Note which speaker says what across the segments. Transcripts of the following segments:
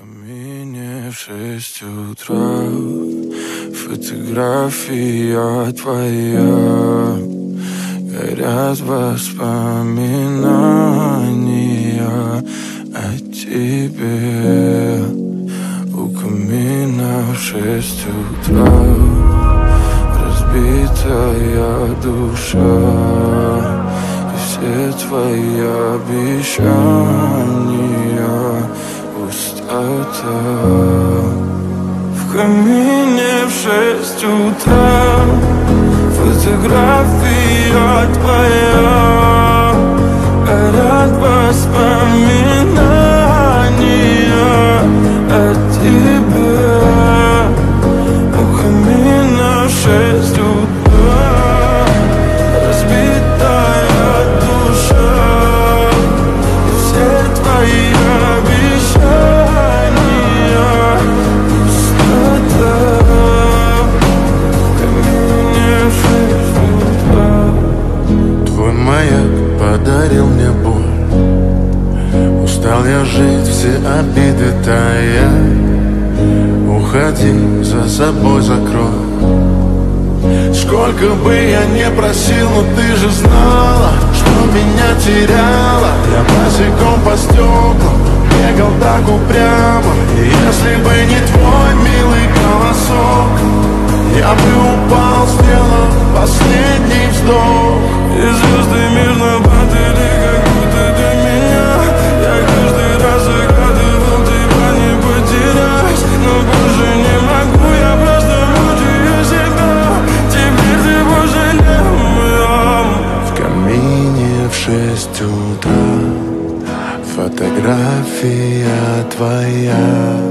Speaker 1: камине в 6 утра фотография твоя, горят воспоминания о тебе. У камина в 6 утра разбитая душа, и все твои обещания пустота. В камине в 6 утра фотография твоя, горят воспоминания о тебе. У камина в 6 утра разбитая душа, и все твои обещания пустота. В камине в 6 утра.
Speaker 2: Твой маяк подарил мне боль, устал я жить, все обиды тая. Уходи, за собой закрой. Сколько бы я не просил, но ты же знала, что меня теряла. Я босиком по стеклам бегал так упрямо, и если бы не твой милый голосок, я бы упал, сделав последний вздох.
Speaker 1: И звезды мирно падали, как будто для меня. Я каждый раз загадывал тебя не потерять, но больше не могу, я просто мучаю себя. Теперь ты пожалел моем.
Speaker 2: В камине в 6 утра фотография твоя,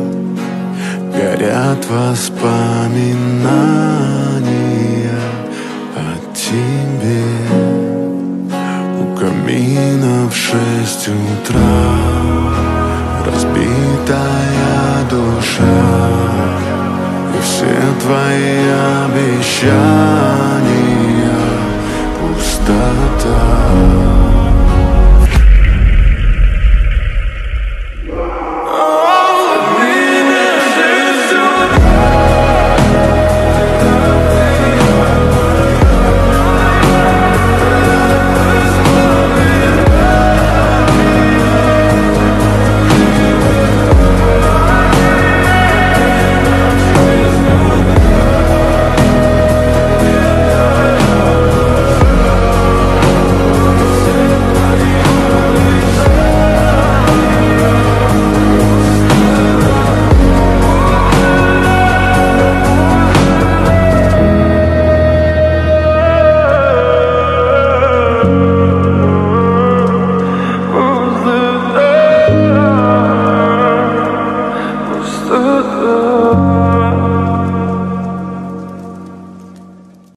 Speaker 2: горят воспоминания о тебе. У камина в 6 утра разбитая душа, и все твои обещания пустота.